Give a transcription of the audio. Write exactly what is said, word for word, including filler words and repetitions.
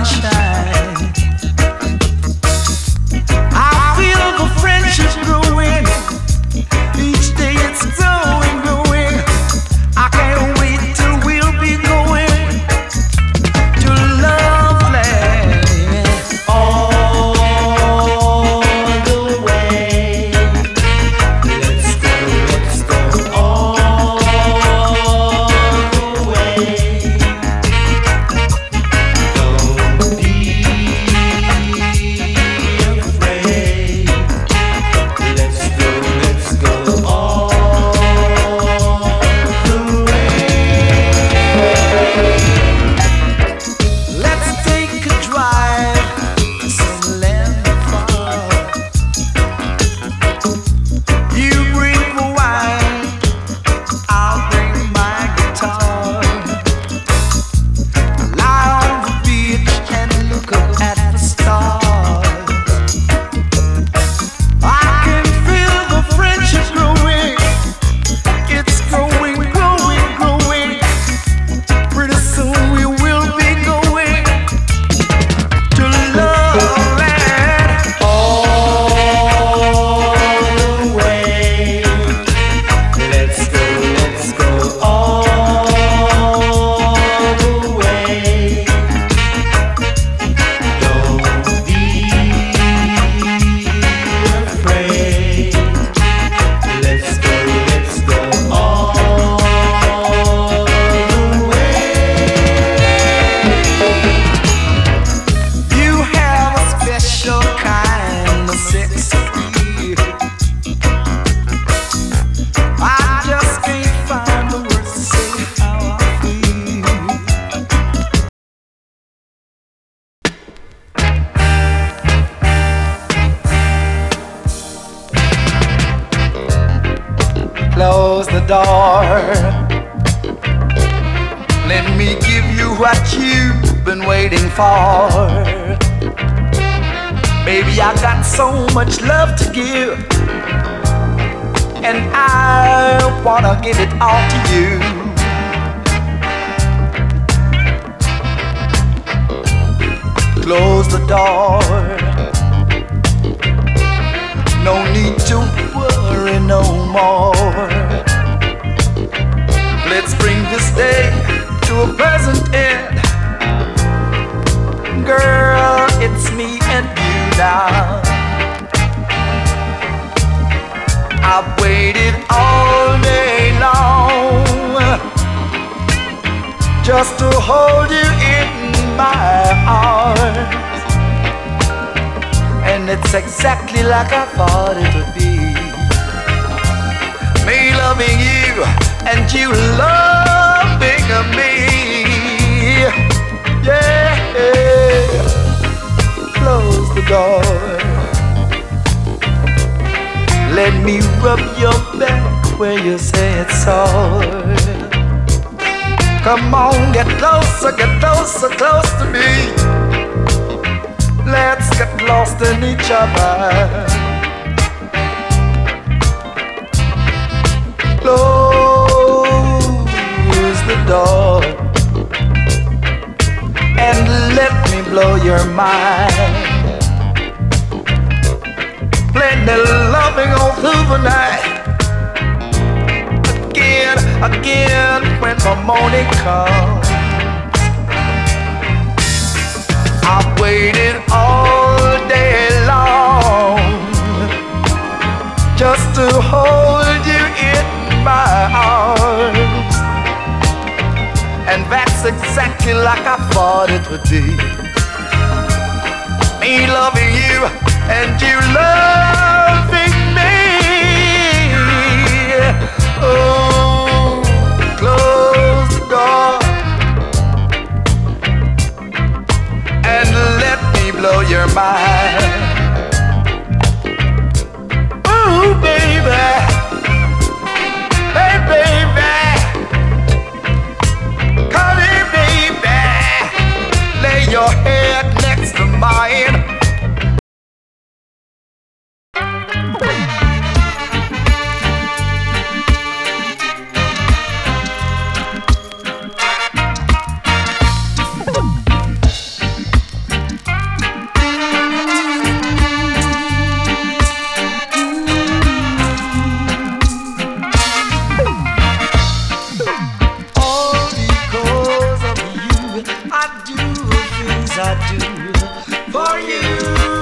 sunshine. I feel the friendship growing. Each day it's growing, growing. I can't wait till we'll be going to Loveland all the way. Let's go, let's go all the way. Don't be afraid. Let's go, let's go all the way. Let's take a drive to some land far. You bring the wine, I'll bring my guitar. Lie on the beach and look up at the stars. I can feel the friendship growing. It's growing, growing, growing. Pretty soon we will be going to Loveland all the way. Let's go, let's go all the way. Don't be afraid. Let's go, let's go all the way. You have a special kind of sex appeal. I just can't find the words to say how I feel. Close the door. Let me give you what you've been waiting for. Baby, I got so much love to give, and I wanna give it all to you. Close the door. No need to worry no more. Let's bring this day to a pleasant end. Girl, it's me and you now. I've waited all day long just to hold you in my arms. And it's exactly like I thought it would be. Me loving you and you loving me. Yeah. Close the door. Let me rub your back where you say it's sore. Come on, get closer, get closer, close to me. Let's get lost in each other. Close the door and let me blow your mind. Plenty loving all through the night. Again, again, when the morning comes. I've waited all day long just to hold you in my arms. And that's exactly like I thought it would be. Me loving you and you loving me. Oh, close the door and let me blow your mind. Ooh, baby, hey, baby, come here, baby, lay your head next to mine. I do for you.